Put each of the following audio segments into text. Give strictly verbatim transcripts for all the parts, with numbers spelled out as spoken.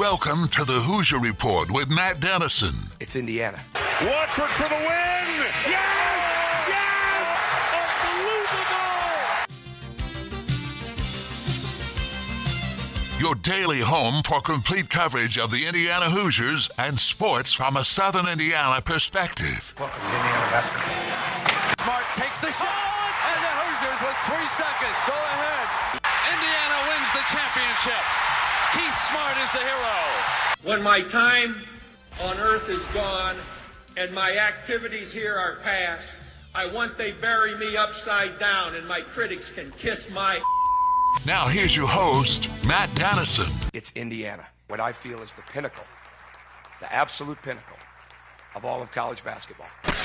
Welcome to the Hoosier Report with Matt Dennison. It's Indiana. Watford for the win! Yes! Yes! Unbelievable! Your daily home for complete coverage of the Indiana Hoosiers and sports from a Southern Indiana perspective. Welcome to Indiana basketball. Smart takes the shot, and the Hoosiers with three seconds go ahead. Indiana wins the championship. Keith Smart is the hero. When my time on earth is gone and my activities here are past, I want they bury me upside down and my critics can kiss my... Now here's your host, Matt Dennison. It's Indiana, what I feel is the pinnacle, the absolute pinnacle of all of college basketball.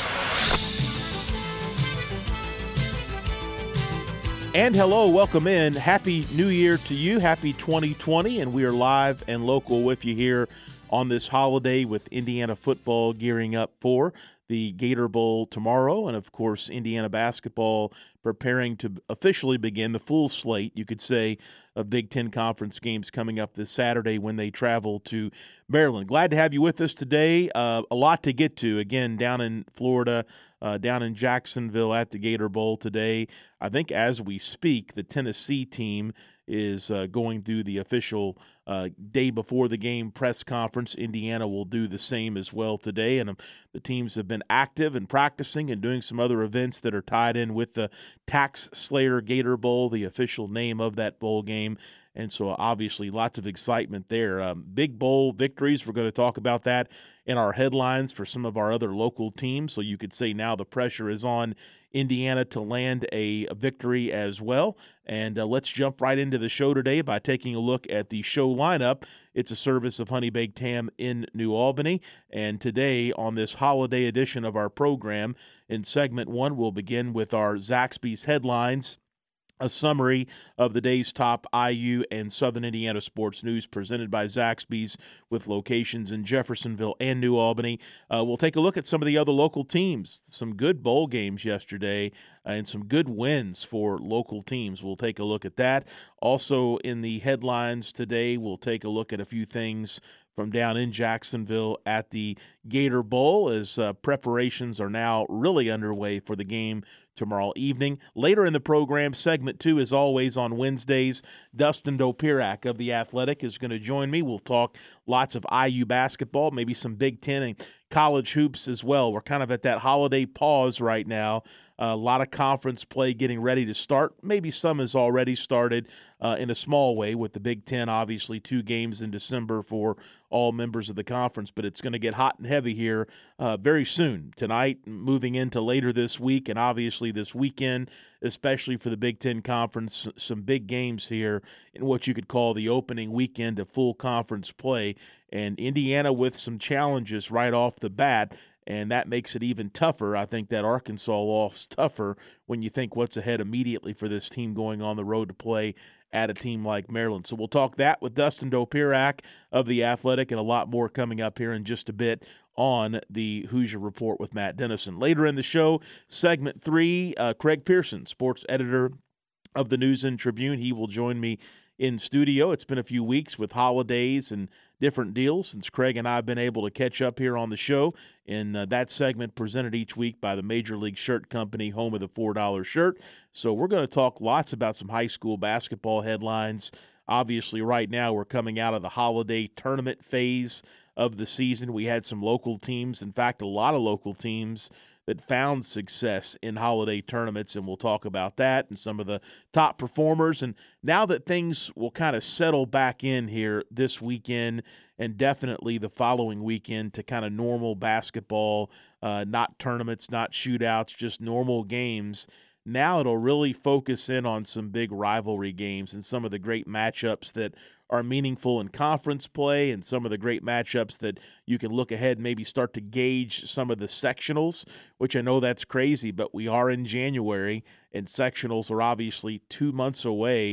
And hello, welcome in. Happy New Year to you. Happy twenty twenty, and we are live and local with you here on this holiday with Indiana football gearing up for the Gator Bowl tomorrow, and of course Indiana basketball preparing to officially begin the full slate, you could say, of Big Ten Conference games coming up this Saturday when they travel to Maryland. Glad to have you with us today. Uh, a lot to get to, again, down in Florida, uh, down in Jacksonville at the Gator Bowl today. I think as we speak, the Tennessee team is uh, going through the official uh, day before the game press conference. Indiana will do the same as well today, and um, the teams have been active and practicing and doing some other events that are tied in with the Tax Slayer Gator Bowl, the official name of that bowl game. And so obviously lots of excitement there. Um, big bowl victories, we're going to talk about that in our headlines for some of our other local teams. So you could say now the pressure is on Indiana to land a victory as well. And uh, let's jump right into the show today by taking a look at the show lineup. It's a service of Honey Baked Ham in New Albany. And today on this holiday edition of our program, in segment one, we'll begin with our Zaxby's headlines, a summary of the day's top I U and Southern Indiana sports news presented by Zaxby's with locations in Jeffersonville and New Albany. Uh, we'll take a look at some of the other local teams, some good bowl games yesterday, uh, and some good wins for local teams. We'll take a look at that. Also in the headlines today, we'll take a look at a few things from down in Jacksonville at the Gator Bowl as uh, preparations are now really underway for the game tomorrow evening. Later in the program, segment two, as always on Wednesdays, Dustin Dopirak of The Athletic is going to join me. We'll talk lots of I U basketball, maybe some Big Ten and college hoops as well. We're kind of at that holiday pause right now. Uh, a lot of conference play getting ready to start. Maybe some has already started uh, in a small way with the Big Ten, obviously two games in December for all members of the conference, but it's going to get hot and heavy here uh, very soon. Tonight, moving into later this week, and obviously this weekend, especially for the Big Ten Conference, some big games here in what you could call the opening weekend of full conference play. And Indiana with some challenges right off the bat, and that makes it even tougher. I think that Arkansas loss tougher when you think what's ahead immediately for this team going on the road to play at a team like Maryland. So we'll talk that with Dustin Dopirak of The Athletic, and a lot more coming up here in just a bit on the Hoosier Report with Matt Dennison. Later in the show, segment three, uh, Craig Pearson, sports editor of the News and Tribune. He will join me in studio. It's been a few weeks with holidays and different deals since Craig and I have been able to catch up here on the show. And uh, that segment presented each week by the Major League Shirt Company, home of the four dollar shirt. So we're going to talk lots about some high school basketball headlines. Obviously, right now we're coming out of the holiday tournament phase of the season. We had some local teams, in fact, a lot of local teams that found success in holiday tournaments, and we'll talk about that and some of the top performers. And now that things will kind of settle back in here this weekend and definitely the following weekend to kind of normal basketball, uh, not tournaments, not shootouts, just normal games, now it'll really focus in on some big rivalry games and some of the great matchups that are meaningful in conference play and some of the great matchups that you can look ahead and maybe start to gauge some of the sectionals, which I know that's crazy, but we are in January and sectionals are obviously two months away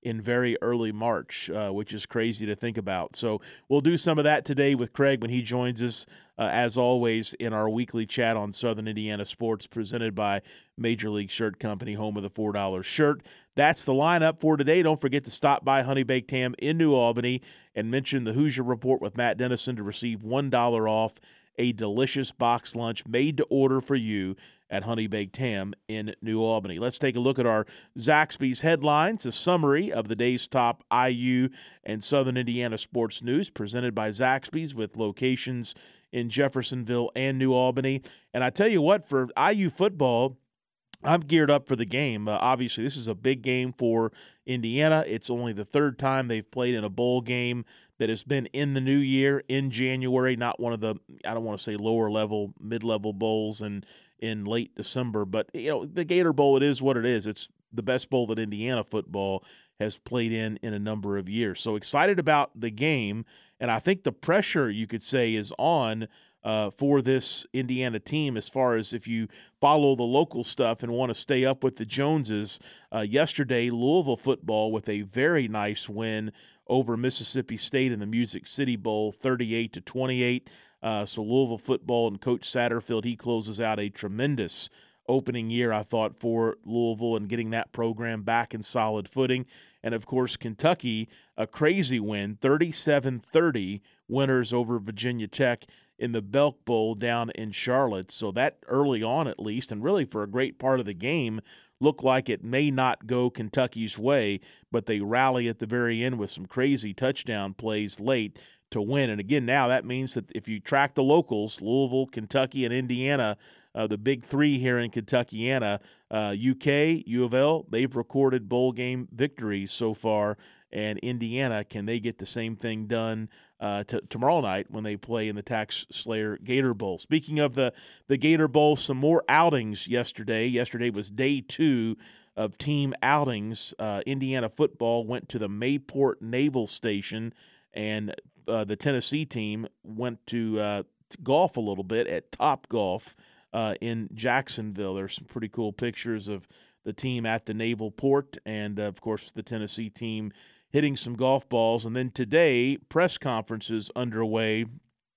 in very early March, uh, which is crazy to think about. So we'll do some of that today with Craig when he joins us, uh, as always, in our weekly chat on Southern Indiana Sports, presented by Major League Shirt Company, home of the four dollar shirt. That's the lineup for today. Don't forget to stop by Honey Baked Ham in New Albany and mention the Hoosier Report with Matt Dennison to receive one dollar off a delicious box lunch made to order for you at Honey Baked Ham in New Albany. Let's take a look at our Zaxby's headlines, a summary of the day's top I U and Southern Indiana sports news presented by Zaxby's with locations in Jeffersonville and New Albany. And I tell you what, for I U football, I'm geared up for the game. Uh, obviously, this is a big game for Indiana. It's only the third time they've played in a bowl game that has been in the new year, in January, not one of the, I don't want to say lower level, mid-level bowls and in late December. But, you know, the Gator Bowl, it is what it is. It's the best bowl that Indiana football has played in in a number of years. So excited about the game, and I think the pressure, you could say, is on Uh, for this Indiana team as far as if you follow the local stuff and want to stay up with the Joneses. Uh, yesterday, Louisville football with a very nice win over Mississippi State in the Music City Bowl, thirty-eight to twenty-eight. Uh, so Louisville football and Coach Satterfield, he closes out a tremendous opening year, I thought, for Louisville and getting that program back in solid footing. And, of course, Kentucky, a crazy win, thirty-seven thirty, winners over Virginia Tech in the Belk Bowl down in Charlotte. So that early on at least, and really for a great part of the game, looked like it may not go Kentucky's way, but they rally at the very end with some crazy touchdown plays late to win. And again, now that means that if you track the locals, Louisville, Kentucky, and Indiana, uh, the big three here in Kentuckiana, uh, U K, U of L, they've recorded bowl game victories so far. And Indiana, can they get the same thing done uh, t- tomorrow night when they play in the Tax Slayer Gator Bowl? Speaking of the, the Gator Bowl, some more outings yesterday. Yesterday was day two of team outings. Uh, Indiana football went to the Mayport Naval Station, and uh, the Tennessee team went to, uh, to golf a little bit at Top Golf uh, in Jacksonville. There's some pretty cool pictures of the team at the naval port, and, uh, of course, the Tennessee team hitting some golf balls. And then today, press conferences underway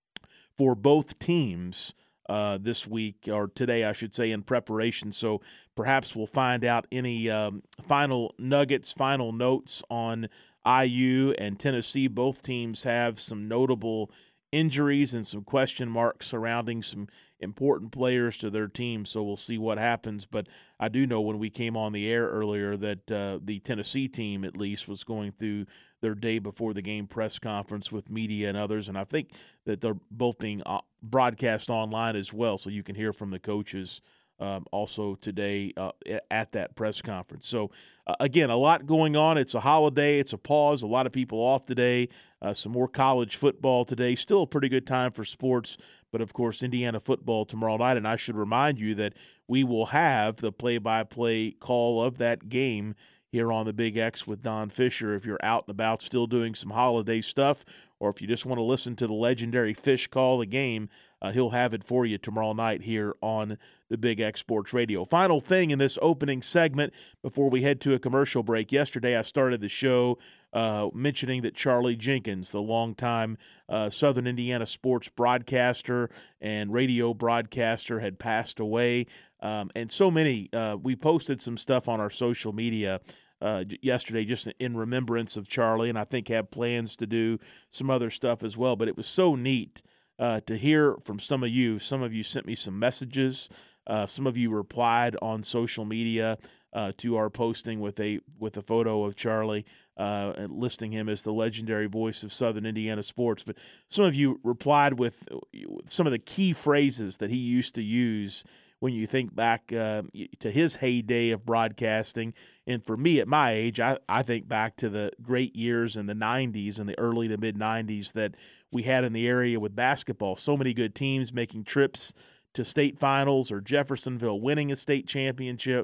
for both teams uh, this week, or today, I should say, in preparation. So perhaps we'll find out any um, final nuggets, final notes on I U and Tennessee. Both teams have some notable injuries and some question marks surrounding some important players to their team, so we'll see what happens. But I do know when we came on the air earlier that uh, the Tennessee team, at least, was going through their day before the game press conference with media and others, and I think that they're both being broadcast online as well, so you can hear from the coaches Um, also today uh, at that press conference. So, uh, again, a lot going on. It's a holiday. It's a pause. A lot of people off today. Uh, some more college football today. Still a pretty good time for sports, but, of course, Indiana football tomorrow night. And I should remind you that we will have the play-by-play call of that game here on the Big X with Don Fisher if you're out and about still doing some holiday stuff, or if you just want to listen to the legendary Fish call the game, uh, he'll have it for you tomorrow night here on the Big X Sports Radio. Final thing in this opening segment before we head to a commercial break. Yesterday I started the show uh, mentioning that Charlie Jenkins, the longtime uh, Southern Indiana sports broadcaster and radio broadcaster, had passed away. Um, and so many, uh, we posted some stuff on our social media uh, yesterday just in remembrance of Charlie, and I think have plans to do some other stuff as well. But it was so neat uh, to hear from some of you. Some of you sent me some messages. Uh, some of you replied on social media uh, to our posting with a with a photo of Charlie, uh, and listing him as the legendary voice of Southern Indiana sports. But some of you replied with some of the key phrases that he used to use when you think back uh, to his heyday of broadcasting. And for me, at my age, I, I think back to the great years in the nineties and the early to mid-nineties that we had in the area with basketball. So many good teams making trips to state finals, or Jeffersonville winning a state championship.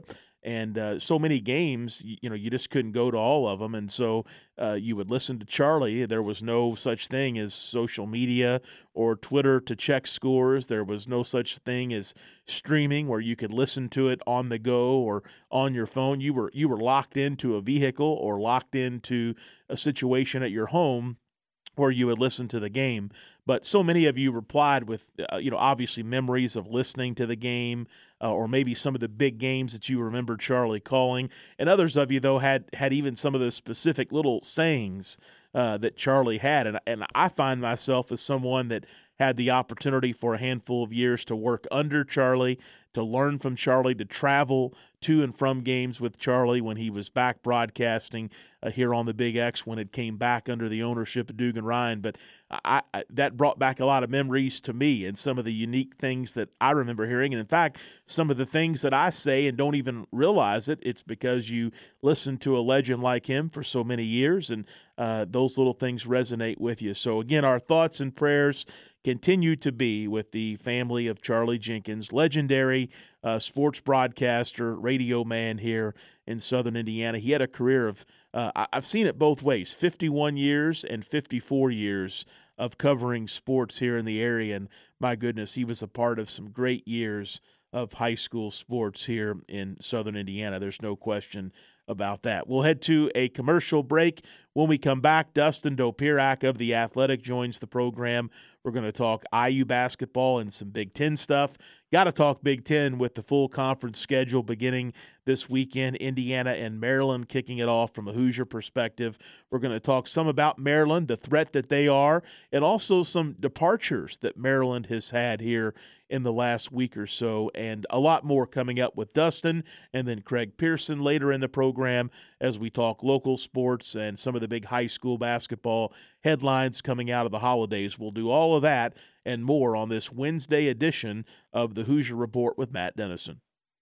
And uh, so many games, you, you know, you just couldn't go to all of them. And so uh, you would listen to Charlie. There was no such thing as social media or Twitter to check scores. There was no such thing as streaming where you could listen to it on the go or on your phone. You were you were locked into a vehicle or locked into a situation at your home where you would listen to the game. But so many of you replied with, uh, you know, obviously memories of listening to the game uh, or maybe some of the big games that you remember Charlie calling. And others of you, though, had had even some of the specific little sayings uh, that Charlie had. And, and I find myself as someone that had the opportunity for a handful of years to work under Charlie, to learn from Charlie, to travel to and from games with Charlie when he was back broadcasting uh, here on the Big X when it came back under the ownership of Dugan Ryan. But I, I, that brought back a lot of memories to me and some of the unique things that I remember hearing. And in fact, some of the things that I say and don't even realize it, it's because you listened to a legend like him for so many years, and uh, those little things resonate with you. So again, our thoughts and prayers continue to be with the family of Charlie Jenkins, legendary uh, sports broadcaster, radio man here in Southern Indiana. He had a career of, uh, I've seen it both ways, fifty-one years and fifty-four years of covering sports here in the area. And my goodness, he was a part of some great years of high school sports here in Southern Indiana. There's no question about that. We'll head to a commercial break. When we come back, Dustin Dopirak of The Athletic joins the program. We're going to talk I U basketball and some Big Ten stuff. Got to talk Big Ten with the full conference schedule beginning this weekend. Indiana and Maryland kicking it off from a Hoosier perspective. We're going to talk some about Maryland, the threat that they are, and also some departures that Maryland has had here in the last week or so, and a lot more coming up with Dustin and then Craig Pearson later in the program as we talk local sports and some of the big high school basketball headlines coming out of the holidays. We'll do all of that and more on this Wednesday edition of the Hoosier Report with Matt Dennison.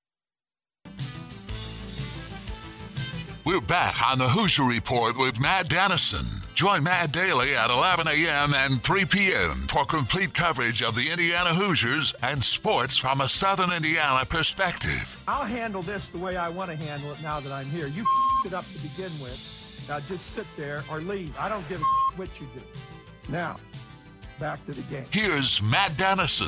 We're back on the Hoosier Report with Matt Dennison. Join Matt daily at eleven a.m. and three p.m. for complete coverage of the Indiana Hoosiers and sports from a Southern Indiana perspective. I'll handle this the way I want to handle it now that I'm here. You it up to begin with. Now just sit there or leave. I don't give a what you do. Now, back to the game. Here's Matt Dennison.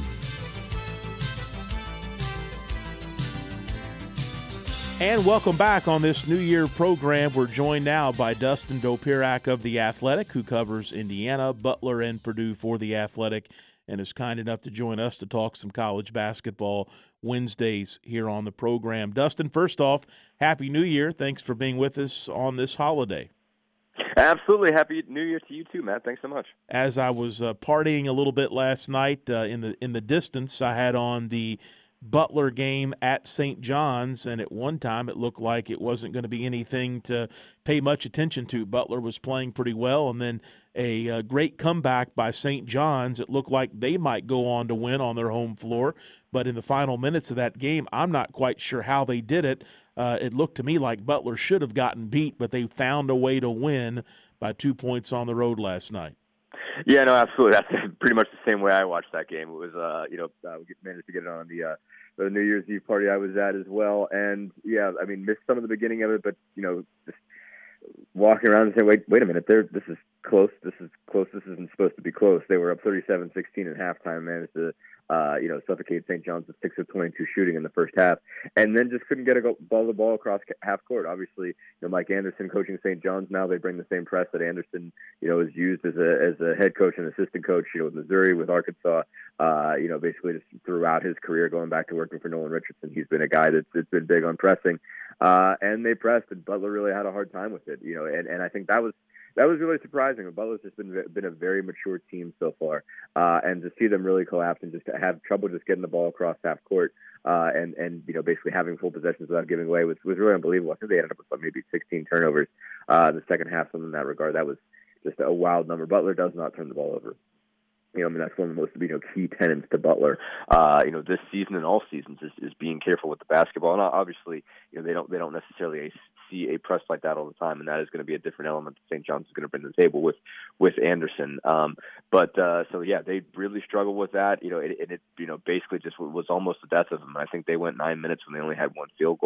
And welcome back on this New Year program. We're joined now by Dustin Dopirak of The Athletic, who covers Indiana, Butler, and Purdue for The Athletic, and is kind enough to join us to talk some college basketball Wednesdays here on the program. Dustin, first off, Happy New Year. Thanks for being with us on this holiday. Absolutely. Happy New Year to you too, Matt. Thanks so much. As I was uh, partying a little bit last night uh, in the in the distance, I had on the Butler game at Saint John's, and at one time it looked like it wasn't going to be anything to pay much attention to. Butler was playing pretty well, and then a, a great comeback by Saint John's. It looked like they might go on to win on their home floor, but in the final minutes of that game, I'm not quite sure how they did it. Uh, it looked to me like Butler should have gotten beat, but they found a way to win by two points on the road last night. Yeah, no, absolutely. That's pretty much the same way I watched that game. It was, uh, you know, uh, we managed to get it on the uh, the New Year's Eve party I was at as well. And, yeah, I mean, missed some of the beginning of it, but, you know, just walking around and saying, wait, wait a minute, there, this is close, this is close, this isn't supposed to be close. They were up thirty-seven sixteen at halftime, managed to, uh, you know, suffocate Saint John's with six of twenty-two shooting in the first half, and then just couldn't get a go- ball the ball across half court. Obviously, you know, Mike Anderson coaching Saint John's now, they bring the same press that Anderson, you know, is used as a as a head coach and assistant coach, you know, with Missouri, with Arkansas, uh, you know, basically just throughout his career, going back to working for Nolan Richardson. He's been a guy that's, that's been big on pressing, uh, and they pressed, and Butler really had a hard time with it, you know, and, and I think that was That was really surprising. Butler's just been been a very mature team so far, uh, and to see them really collapse and just to have trouble just getting the ball across half court, uh, and and you know basically having full possessions without giving away was, was really unbelievable. I think they ended up with like maybe sixteen turnovers uh, in the second half. Something in that regard, that was just a wild number. Butler does not turn the ball over. You know, I mean, that's one of the most, you know, key tenets to Butler, uh, you know, this season and all seasons is, is being careful with the basketball. And obviously, you know, they don't they don't necessarily see a press like that all the time, and that is going to be a different element that Saint John's is going to bring to the table with with Anderson. Um, but uh, so yeah, they really struggled with that. You know, it, it, it you know basically just was almost the death of them. I think they went nine minutes when they only had one field goal.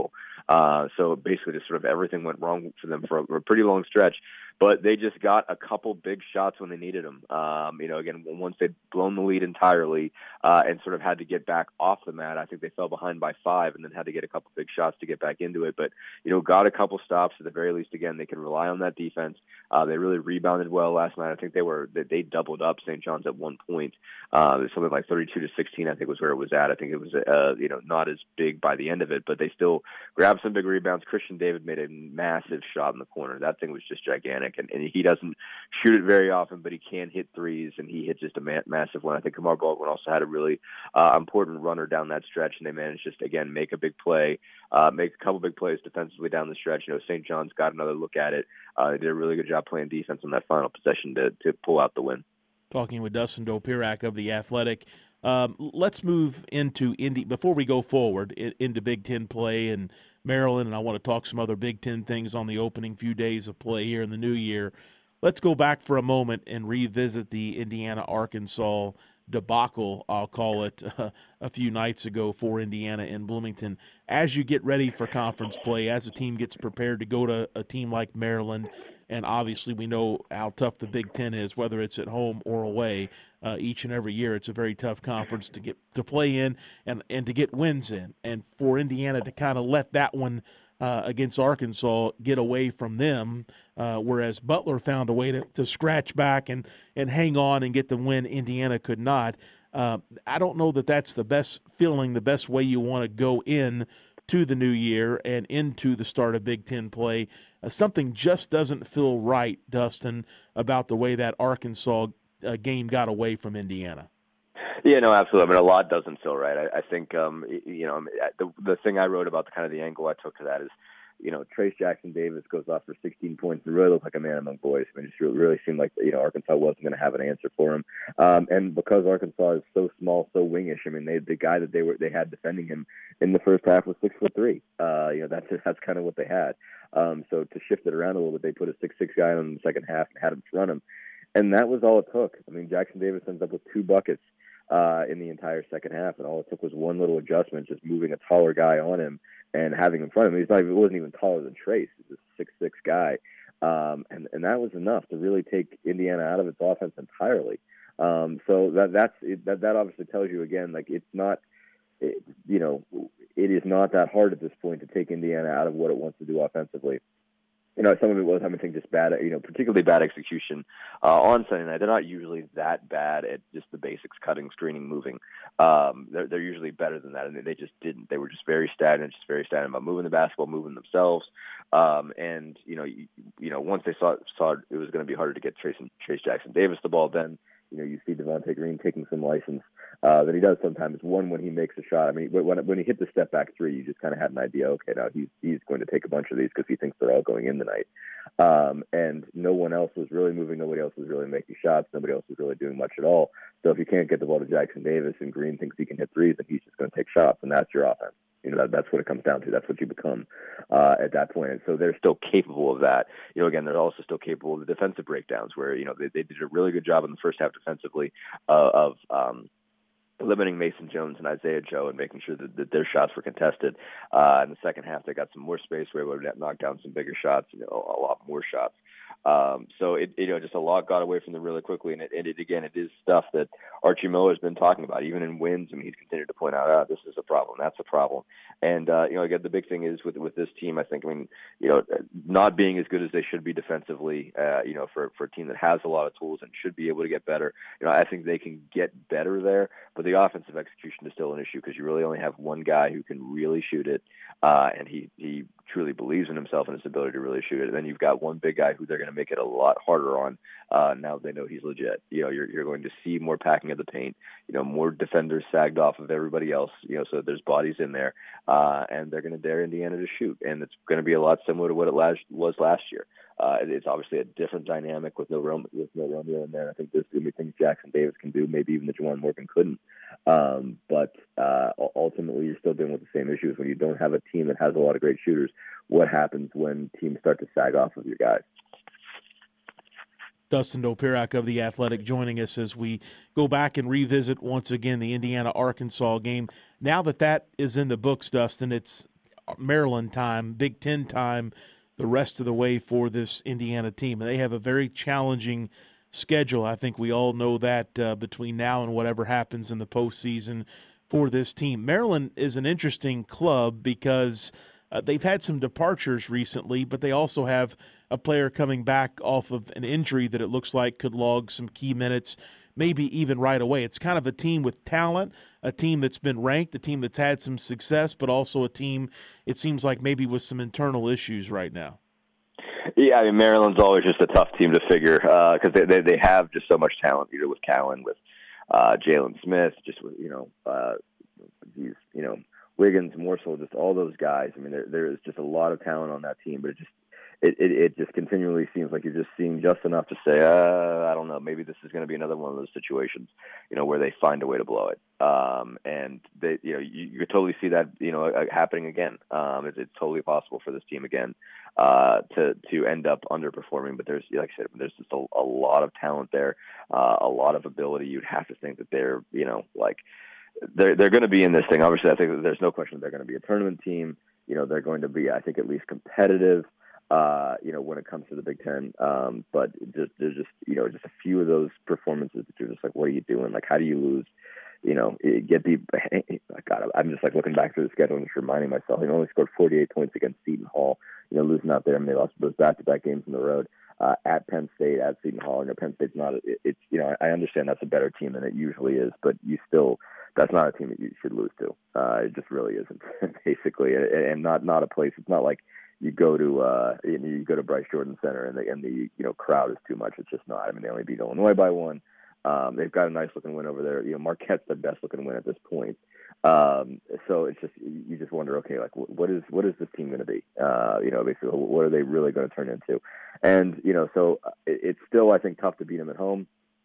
Uh, so basically just sort of everything went wrong for them for a, for a pretty long stretch. But they just got a couple big shots when they needed them. Um, you know, again, once they'd blown the lead entirely uh, and sort of had to get back off the mat, I think they fell behind by five and then had to get a couple big shots to get back into it. But, you know, got a couple stops at the very least. Again, they can rely on that defense. Uh, they really rebounded well last night. I think they were they, they doubled up Saint John's at one point. Uh, something like thirty-two to sixteen, I think was where it was at. I think it was, uh, you know, not as big by the end of it, but they still grabbed some big rebounds. Christian David made a massive shot in the corner. That thing was just gigantic. And, and he doesn't shoot it very often, but he can hit threes, and he hit just a ma- massive one. I think Kamar Baldwin also had a really uh, important runner down that stretch, and they managed just, again, make a big play, uh, make a couple big plays defensively down the stretch. You know, Saint John's got another look at it. Uh, they did a really good job playing defense on that final possession to, to pull out the win. Talking with Dustin Dopirak of The Athletic. Um, let's move into Indy before we go forward in, into Big Ten play and Maryland, and I want to talk some other Big Ten things on the opening few days of play here in the new year. Let's go back for a moment and revisit the Indiana-Arkansas debacle, I'll call it, uh, a few nights ago for Indiana in Bloomington. As you get ready for conference play, as a team gets prepared to go to a team like Maryland, and obviously we know how tough the Big Ten is, whether it's at home or away. Uh, each and every year it's a very tough conference to get to play in and, and to get wins in. And for Indiana to kind of let that one uh, against Arkansas get away from them, uh, whereas Butler found a way to, to scratch back and, and hang on and get the win Indiana could not. Uh, I don't know that that's the best feeling, the best way you want to go in to the new year and into the start of Big Ten play. Uh, something just doesn't feel right, Dustin, about the way that Arkansas uh, game got away from Indiana. Yeah, no, absolutely. I mean, a lot doesn't feel right. I, I think, um, you know, the the thing I wrote about the kind of the angle I took to that is, you know, Trace Jackson Davis goes off for sixteen points and really looked like a man among boys. I mean, it just really seemed like, you know, Arkansas wasn't going to have an answer for him. Um, and because Arkansas is so small, so wingish, I mean, they, the guy that they were they had defending him in the first half was six foot three. Uh, you know, that's that's kind of what they had. Um, so to shift it around a little bit, they put a six six guy on in the second half and had him front him. And that was all it took. I mean, Jackson Davis ends up with two buckets uh, in the entire second half, and all it took was one little adjustment, just moving a taller guy on him and having him in front of him. He's not even, he wasn't even taller than Trace. He's a six six guy. Um, and, and that was enough to really take Indiana out of its offense entirely. Um, so that that's it, that, that obviously tells you, again, like it's not, it, you know, it is not that hard at this point to take Indiana out of what it wants to do offensively. You know, some of it was, I think, just bad, you know, particularly bad execution uh, on Sunday night. They're not usually that bad at just the basics, cutting, screening, moving. Um, they're, they're usually better than that, and they just didn't. They were just very stagnant, just very stagnant about moving the basketball, moving themselves. Um, and, you know, you, you know, once they saw, saw it was going to be harder to get Trace, Trace Jackson Davis the ball, then, you know, you see Devontae Green taking some license uh, that he does sometimes. One, when he makes a shot, I mean, when when he hit the step back three, you just kind of had an idea, okay, now he's he's going to take a bunch of these because he thinks they're all going in tonight. Um, and no one else was really moving. Nobody else was really making shots. Nobody else was really doing much at all. So if you can't get the ball to Jackson Davis and Green thinks he can hit threes, then he's just going to take shots, and that's your offense. You know, that, that's what it comes down to. That's what you become uh, at that point. And so they're still capable of that. You know, again, they're also still capable of the defensive breakdowns where, you know, they, they did a really good job in the first half defensively uh, of um, limiting Mason Jones and Isaiah Joe and making sure that, that their shots were contested. Uh, in the second half, they got some more space where they would knock down some bigger shots, you know, a lot more shots. Um, so it, you know, just a lot got away from them really quickly. And it, and it, again, it is stuff that Archie Miller has been talking about, even in wins. I mean, he's continued to point out, oh, this is a problem. That's a problem. And, uh, you know, again, the big thing is with, with this team, I think, I mean, you know, not being as good as they should be defensively, uh, you know, for, for a team that has a lot of tools and should be able to get better. You know, I think they can get better there, but the offensive execution is still an issue because you really only have one guy who can really shoot it. Uh, and he, he truly believes in himself and his ability to really shoot it. And then you've got one big guy who they're going to make it a lot harder on. Uh, now they know he's legit. You know, you're, you're going to see more packing of the paint, you know, more defenders sagged off of everybody else, you know, so there's bodies in there, uh, and they're going to dare Indiana to shoot. And it's going to be a lot similar to what it last, was last year. Uh, it's obviously a different dynamic with no Romeo, with no Romeo in there. I think there's going to be things Jackson Davis can do, maybe even that Juwan Morgan couldn't. Um, but uh, ultimately, you're still dealing with the same issues when you don't have a team that has a lot of great shooters. What happens when teams start to sag off of your guys? Dustin Dopirak of The Athletic joining us as we go back and revisit once again the Indiana-Arkansas game. Now that that is in the books, Dustin, it's Maryland time, Big Ten time, the rest of the way for this Indiana team. And they have a very challenging schedule. I think we all know that uh, between now and whatever happens in the postseason for this team. Maryland is an interesting club because uh, they've had some departures recently, but they also have a player coming back off of an injury that it looks like could log some key minutes, maybe even right away. It's kind of a team with talent, a team that's been ranked, a team that's had some success, but also a team, it seems like, maybe with some internal issues right now. Yeah, I mean, Maryland's always just a tough team to figure because uh, they, they they have just so much talent, either with Cowan, with uh, Jalen Smith, just with, you know, uh, these, you know, Wiggins, Morsel, just all those guys. I mean, there there is just a lot of talent on that team, but it just It, it it just continually seems like you're just seeing just enough to say, uh, I don't know, maybe this is going to be another one of those situations, you know, where they find a way to blow it. Um, and they, you know, you, you could totally see that, you know, uh, happening again. Um, it's, it's totally possible for this team again uh, to to end up underperforming. But there's, like I said, there's just a, a lot of talent there, uh, a lot of ability. You'd have to think that they're, you know, like they're they're going to be in this thing. Obviously, I think that there's no question that they're going to be a tournament team. You know, they're going to be, I think, at least competitive. Uh, you know, when it comes to the Big Ten, um, but just, there's just, you know, just a few of those performances that you're just like, what are you doing? Like, how do you lose? You know, get the, God, I'm just like looking back through the schedule and just reminding myself, you know, only scored forty-eight points against Seton Hall, you know, losing out there. I mean, they lost those back-to-back games on the road, uh, at Penn State, at Seton Hall. You know, Penn State's not, it, it's, you know, I understand that's a better team than it usually is, but you still, that's not a team that you should lose to. Uh, it just really isn't, basically, and not, not a place, it's not like, You go to uh, you go to Bryce Jordan Center and the and the you know crowd is too much. It's just not. I mean, they only beat Illinois by one. Um, they've got a nice looking win over there. You know, Marquette's the best looking win at this point. Um, so it's just you just wonder, okay, like what is what is this team going to be? Uh, you know, basically, what are they really going to turn into? And you know, so it, it's still, I think, tough to beat them at home.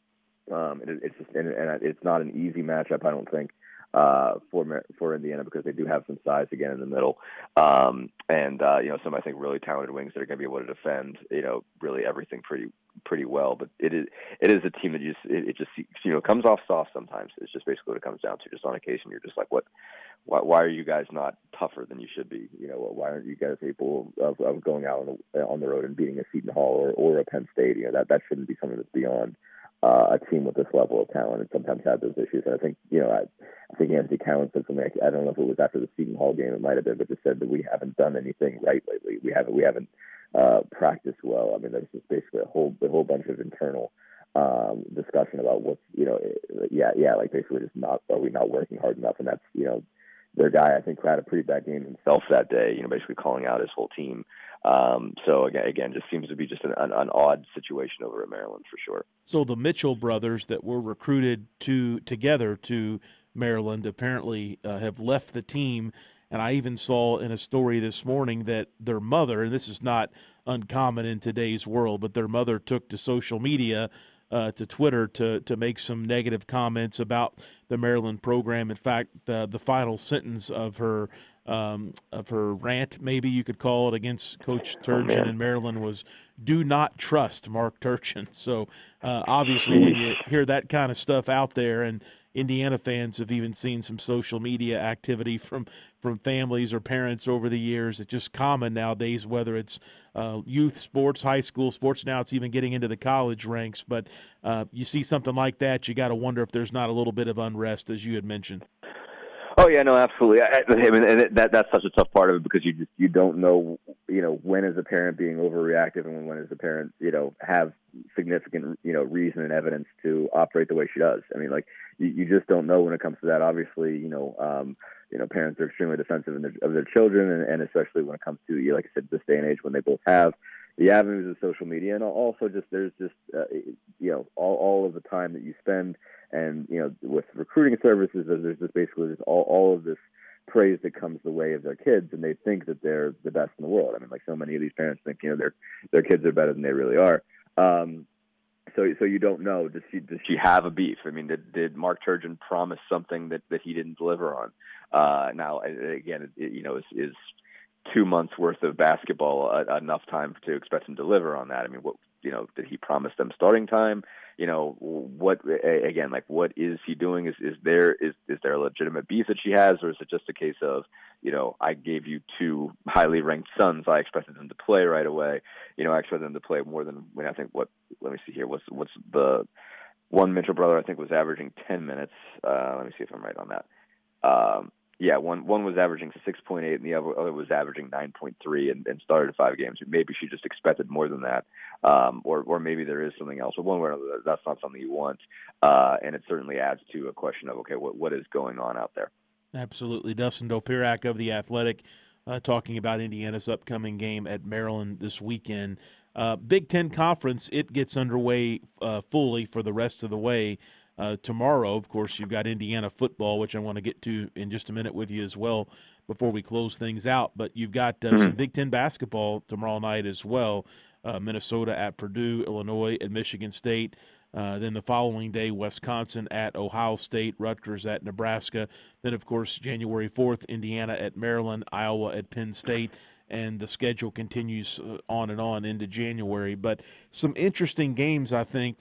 Um, it, it's just and, and it's not an easy matchup, I don't think. Uh, for for Indiana, because they do have some size again in the middle, um, and uh, you know, some I think really talented wings that are going to be able to defend, you know, really everything pretty pretty well. But it is it is a team that just it, it just you know comes off soft sometimes. It's just basically what it comes down to. Just on occasion, you're just like, what? Why, why are you guys not tougher than you should be? You know, why aren't you guys able of, of going out on the, on the road and beating a Seton Hall or, or a Penn State? You know, that that shouldn't be something that's beyond. Uh, a team with this level of talent and sometimes have those issues. And I think, you know, I, I think Anthony Cowan said something, I don't know if it was after the Seton Hall game, it might have been, but just said that we haven't done anything right lately. We haven't, we haven't uh, practiced well. I mean, there's just basically a whole, a whole bunch of internal um, discussion about what's, you know, yeah, yeah, like basically just not, are we not working hard enough? And that's, you know, their guy, I think, had a pretty bad game himself that day, you know, basically calling out his whole team. Um, so again, again, just seems to be just an, an, an odd situation over at Maryland for sure. So the Mitchell brothers that were recruited to together to Maryland apparently uh, have left the team. And I even saw in a story this morning that their mother, and this is not uncommon in today's world, but their mother took to social media, uh, to Twitter, to to make some negative comments about the Maryland program. In fact, uh, the final sentence of her Um, of her rant, maybe you could call it, against Coach Turgeon in Maryland was, "Do not trust Mark Turgeon." So uh, obviously when you hear that kind of stuff out there, and Indiana fans have even seen some social media activity from, from families or parents over the years. It's just common nowadays, whether it's uh, youth sports, high school sports, now it's even getting into the college ranks. But uh, you see something like that, you got to wonder if there's not a little bit of unrest, as you had mentioned. Oh yeah, no, absolutely. I, I mean, and that that's such a tough part of it, because you just you don't know, you know, when is a parent being overreactive and when is a parent, you know, have significant, you know, reason and evidence to operate the way she does. I mean, like you, you just don't know when it comes to that. Obviously, you know, um, you know, parents are extremely defensive of their, of their children, and, and especially when it comes to, like I said, this day and age when they both have the avenues of social media, and also just there's just uh, you know all all of the time that you spend. And, you know, with recruiting services, there's just basically just all, all of this praise that comes the way of their kids, and they think that they're the best in the world. I mean, like so many of these parents think, you know, their their kids are better than they really are. Um, so so you don't know, does she does she have a beef? I mean, did, did Mark Turgeon promise something that, that he didn't deliver on? Uh, now, again, it, you know, is, is two months worth of basketball uh, enough time to expect him to deliver on that? I mean, what you know, did he promise them starting time? You know, what again, like what is he doing? Is is there is is there a legitimate beef that she has, or is it just a case of, you know, I gave you two highly ranked sons, I expected them to play right away. You know, I expected them to play more than when I think what let me see here. What's what's the one Mitchell brother I think was averaging ten minutes. Uh, let me see if I'm right on that. Um, Yeah, one one was averaging six point eight, and the other, other was averaging nine point three, and, and started five games. Maybe she just expected more than that, um, or or maybe there is something else. But one way or another, that's not something you want, uh, and it certainly adds to a question of, okay, what what is going on out there? Absolutely. Dustin Dopirak of The Athletic uh, talking about Indiana's upcoming game at Maryland this weekend. Uh, Big Ten Conference, it gets underway uh, fully for the rest of the way. Uh, tomorrow, of course, you've got Indiana football, which I want to get to in just a minute with you as well before we close things out. But you've got uh, mm-hmm. some Big Ten basketball tomorrow night as well. Uh, Minnesota at Purdue, Illinois at Michigan State. Uh, then the following day, Wisconsin at Ohio State, Rutgers at Nebraska. Then, of course, January fourth, Indiana at Maryland, Iowa at Penn State. And the schedule continues on and on into January. But some interesting games, I think,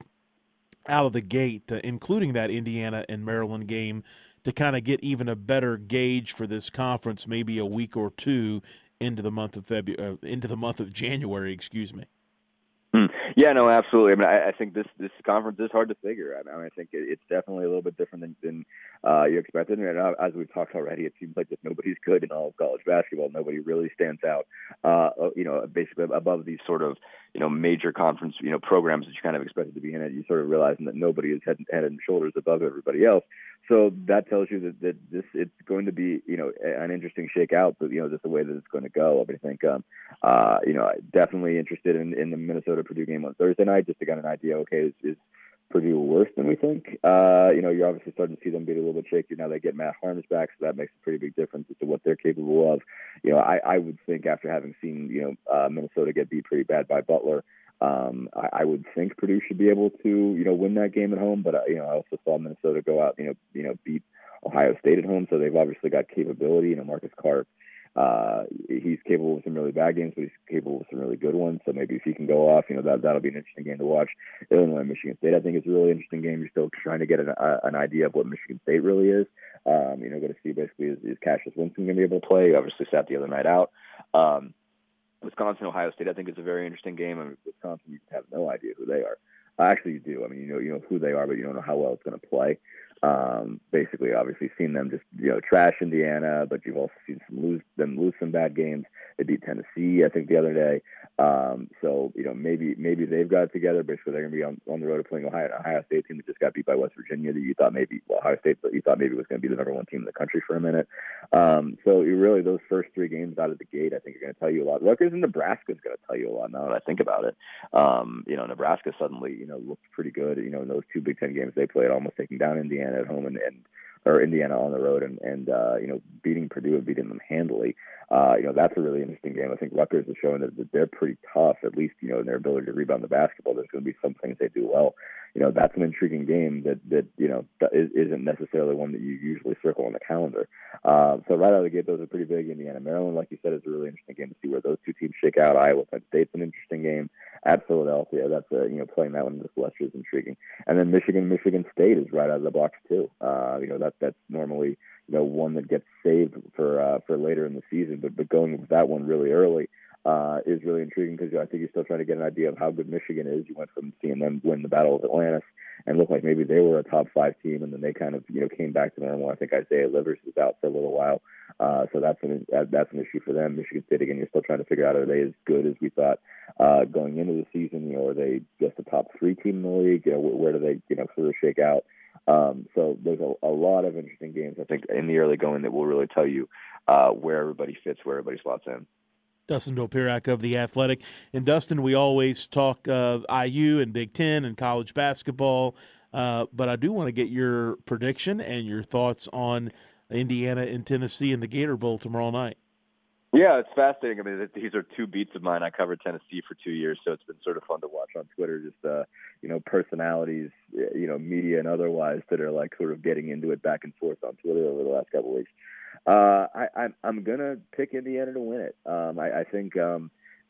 out of the gate, uh, including that Indiana and Maryland game, to kind of get even a better gauge for this conference, maybe a week or two into the month of February, uh, into the month of January. Excuse me. Hmm. Yeah, no, absolutely. I mean, I, I think this this conference is hard to figure out. I mean, I think it, it's definitely a little bit different than, than uh, you expected. And as we've talked already, it seems like if nobody's good in all of college basketball, nobody really stands out. Uh, you know, basically above these sort of you know major conference you know programs that you kind of expected to be in it. You sort of realizing that nobody is head, head and shoulders above everybody else. So that tells you that, that this it's going to be you know an interesting shakeout, but you know just the way that it's going to go. But I think um, uh, you know definitely interested in, in the Minnesota Purdue game on Thursday night, just to get an idea. Okay, is, is Purdue worse than we think? Uh, you know, you're obviously starting to see them get a little bit shaky now. They get Matt Harms back, so that makes a pretty big difference as to what they're capable of. You know, I, I would think after having seen you know uh, Minnesota get beat pretty bad by Butler. Um, I, I would think Purdue should be able to, you know, win that game at home. But uh, you know, I also saw Minnesota go out, you know, you know, beat Ohio State at home. So they've obviously got capability. You know, Marcus Carr, uh, he's capable of some really bad games, but he's capable of some really good ones. So maybe if he can go off, you know, that that'll be an interesting game to watch. Illinois, Michigan State, I think is a really interesting game. You're still trying to get an, uh, an idea of what Michigan State really is. Um, you know, going to see basically is, is Cassius Winston going to be able to play? Obviously, sat the other night out. Um, Wisconsin, Ohio State, I think is a very interesting game. I mean, Wisconsin, you have no idea who they are. Uh, actually, you do. I mean, you know, you know who they are, but you don't know how well it's going to play. Um, basically, obviously, seen them just you know trash Indiana, but you've also seen some lose them lose some bad games. They beat Tennessee, I think, the other day. Um, so you know, maybe maybe they've got it together. Basically, they're going to be on, on the road to playing Ohio, an Ohio State team that just got beat by West Virginia. That you thought maybe well, Ohio State, but you thought maybe was going to be the number one team in the country for a minute. Um, so you really those first three games out of the gate, I think, are going to tell you a lot. Rutgers and Nebraska is going to tell you a lot. Now that I think about it, um, you know, Nebraska suddenly you know looked pretty good. You know, in those two Big Ten games they played, almost taking down Indiana at home and. and or Indiana on the road and, and uh, you know, beating Purdue and beating them handily. Uh, you know, that's a really interesting game. I think Rutgers is showing that, that they're pretty tough, at least, you know, in their ability to rebound the basketball. There's going to be some things they do well. You know, that's an intriguing game that, that you know, that isn't necessarily one that you usually circle on the calendar. Uh, so right out of the gate, those are pretty big. Indiana, Maryland, like you said, is a really interesting game to see where those two teams shake out. Iowa, Penn State's an interesting game. At Philadelphia, that's a, you know, playing that one in the Celestial is intriguing. And then Michigan, Michigan State is right out of the box too. Uh, you know, that that's normally, you know, one that gets saved for uh, for later in the season, but but going with that one really early uh, is really intriguing because I think you're still trying to get an idea of how good Michigan is. You went from seeing them win the Battle of Atlantis and look like maybe they were a top five team, and then they kind of you know came back to normal. I think Isaiah Livers was out for a little while, uh, so that's an that's an issue for them. Michigan State again, you're still trying to figure out are they as good as we thought uh, going into the season? You know, are they just a top three team in the league? You know, where, where do they you know sort of shake out? Um, so there's a, a lot of interesting games I think in the early going that will really tell you uh, where everybody fits, where everybody slots in. Dustin Dopirak of The Athletic. And, Dustin, we always talk uh, I U and Big Ten and college basketball, uh, but I do want to get your prediction and your thoughts on Indiana and Tennessee in the Gator Bowl tomorrow night. Yeah, it's fascinating. I mean, these are two beats of mine. I covered Tennessee for two years, so it's been sort of fun to watch on Twitter, just, uh, you know, personalities, you know, media and otherwise that are, like, sort of getting into it back and forth on Twitter over the last couple of weeks. Uh, I, I'm, I'm going to pick Indiana to win it. Um, I, I think, um,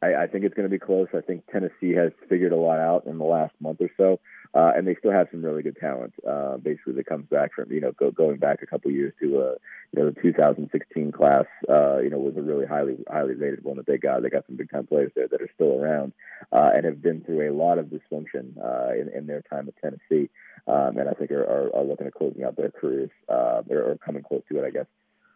I, I think it's going to be close. I think Tennessee has figured a lot out in the last month or so, uh, and they still have some really good talent. Uh, basically, that comes back from you know go, going back a couple years to uh, you know the two thousand sixteen class. Uh, you know was a really highly highly rated one that they got. They got some big time players there that are still around uh, and have been through a lot of dysfunction uh, in, in their time at Tennessee, um, and I think are, are, are looking at closing out their careers uh, or, or coming close to it, I guess.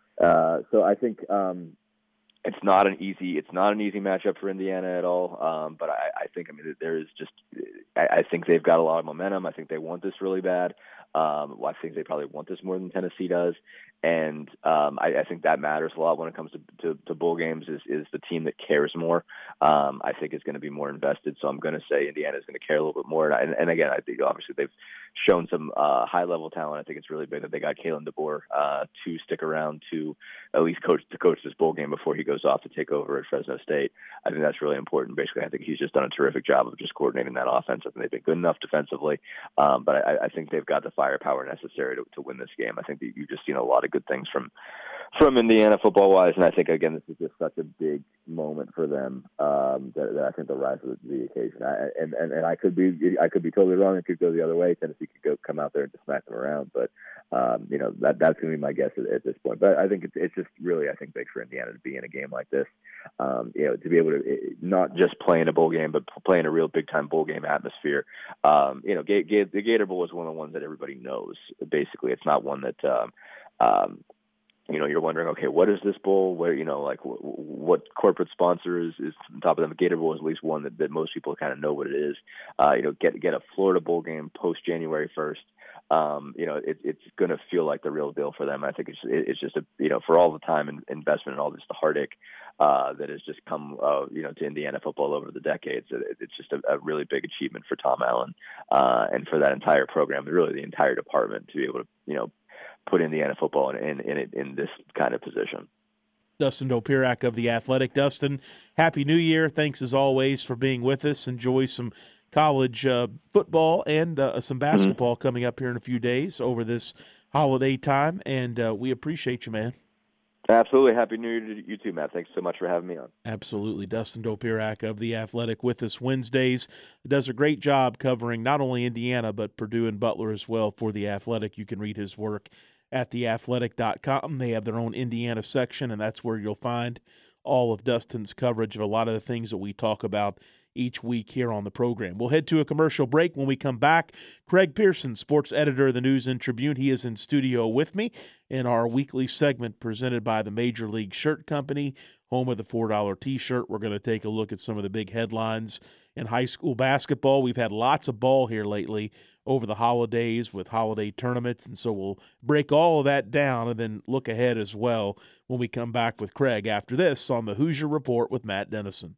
Uh, so I think. Um, It's not an easy. It's not an easy matchup for Indiana at all. Um, but I, I think. I mean, there is just. I, I think they've got a lot of momentum. I think they want this really bad. Um, well, I think they probably want this more than Tennessee does, and um, I, I think that matters a lot when it comes to, to, to bowl games. Is is the team that cares more? Um, I think is going to be more invested. So I'm going to say Indiana is going to care a little bit more. And, and again, I think obviously they've shown some uh, high level talent. I think it's really big that they got Kalen DeBoer uh, to stick around to at least coach to coach this bowl game before he goes off to take over at Fresno State. I think that's really important. Basically, I think he's just done a terrific job of just coordinating that offense. I think they've been good enough defensively, um, but I, I think they've got the firepower necessary to, to win this game. I think that you've just seen a lot of good things from from Indiana football wise, and I think again this is just such a big moment for them um, that, that I think they'll rise to the occasion. I, and, and and I could be I could be totally wrong. It could go the other way. Tennessee could go come out there and just smack them around, but um, you know that that's going to be my guess at, at this point. But I think it's it's just really I think big for Indiana to be in a game like this. Um, you know, to be able to it, not just play in a bowl game, but play in a real big time bowl game atmosphere. Um, you know, G- G- the Gator Bowl is one of the ones that everybody knows. Basically, it's not one that. Um, um, You know, you're wondering, okay, what is this bowl? Where, you know, like w- what corporate sponsor is, is on top of them? Gator Bowl is at least one that, that most people kind of know what it is. Uh, you know, get get a Florida bowl game post January first. Um, you know, it, it's going to feel like the real deal for them. I think it's it's just a you know for all the time and investment and all this the heartache uh, that has just come uh, you know to Indiana football over the decades. It, it's just a, a really big achievement for Tom Allen uh, and for that entire program, and really the entire department to be able to you know. put Indiana football in in, in in this kind of position. Dustin Dopirak of The Athletic. Dustin, Happy New Year. Thanks as always for being with us. Enjoy some college uh, football and uh, some basketball mm-hmm. coming up here in a few days over this holiday time, and uh, we appreciate you, man. Absolutely. Happy New Year to you too, Matt. Thanks so much for having me on. Absolutely. Dustin Dopirak of The Athletic with us Wednesdays. Does a great job covering not only Indiana but Purdue and Butler as well for The Athletic. You can read his work at the athletic dot com. They have their own Indiana section, and that's where you'll find all of Dustin's coverage of a lot of the things that we talk about each week here on the program. We'll head to a commercial break. When we come back, Craig Pearson, sports editor of the News and Tribune, he is in studio with me in our weekly segment presented by the Major League Shirt Company, home of the four dollar T-shirt. We're going to take a look at some of the big headlines in high school basketball. We've had lots of ball here lately over the holidays with holiday tournaments, and so we'll break all of that down and then look ahead as well when we come back with Craig after this on the Hoosier Report with Matt Dennison.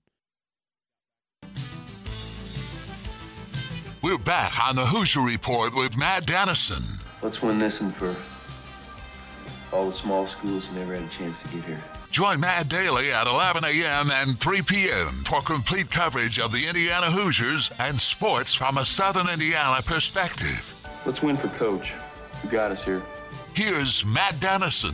We're back on the Hoosier Report with Matt Dennison. Let's win this one for all the small schools who never had a chance to get here. Join Matt daily at eleven a.m. and three p.m. for complete coverage of the Indiana Hoosiers and sports from a Southern Indiana perspective. Let's win for Coach, who got us here. Here's Matt Dennison.